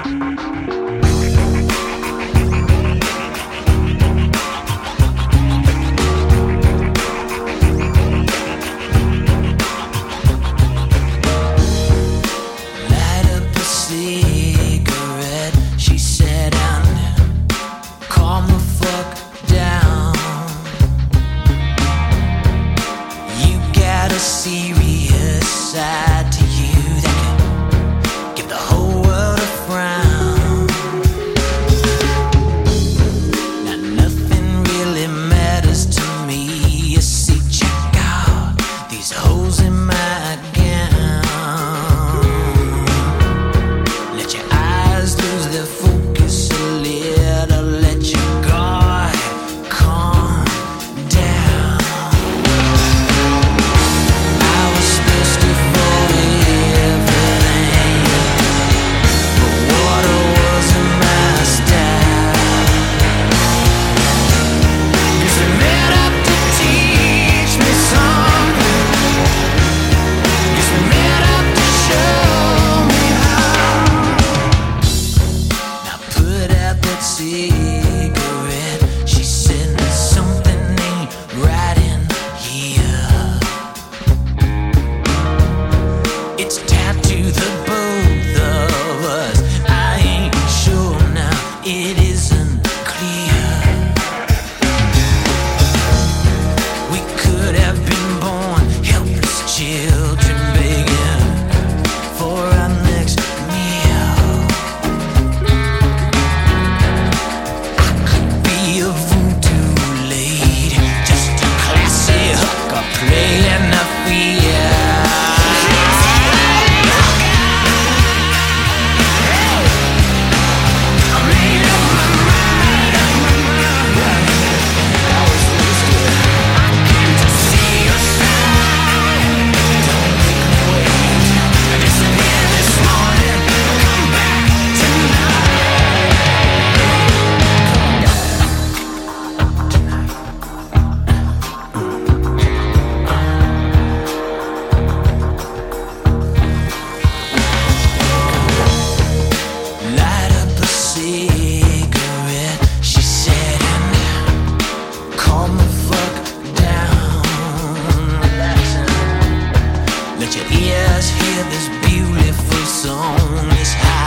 Serious side to you that can give the whole world a frown. Now nothing really matters to me. You see, check out these holes in my gown. Let your eyes lose their focus a little. Let your guard calm down. Cigarette, she said something ain't right in here. It's tied to the both of us. I ain't sure now, it isn't clear. We could have been born helpless children begging for our next meal. A fool too late, just a classy hooker playing the field. I made up my mind. I was wasted. I came to see your side. Don't make me wait. I disappeared this morning. Come back tonight. Light up a cigarette, she said, and calm the fuck down. Let your ears hear this beautiful song, this high.